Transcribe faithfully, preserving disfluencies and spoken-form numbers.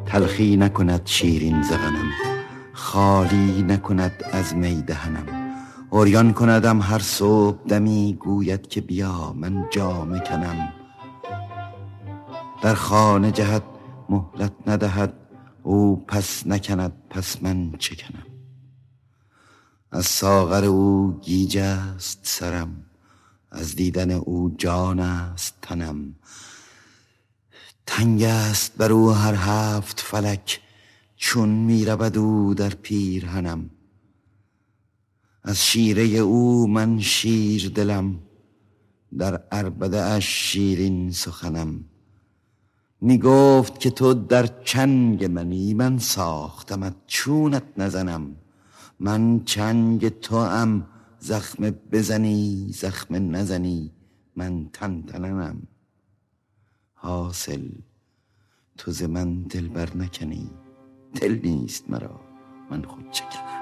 تلخی نکند شیرین زغنم، خالی نکند از می دهنم. عریان کندم هر صبح دمی، گوید که بیا من جامه کنم. در خانه جهد مهلت ندهد، او پس نکند پس من چه کنم. از ساغر او گیج است سرم، از دیدن او جان است تنم. تنگ است بر او هر هفت فلک، چون می رود او در پیرهنم. از شیره او من شیر دلم، در عربده اش شیرین سخنم. می گفت که تو در چنگ منی، من ساختمت چونت نزنم. من چنگ تو ام، زخم بزنی زخم نزنی من تن تننم. حاصل تو ز من دل بر نکنی، دل نیست مرا من خود چه کنم.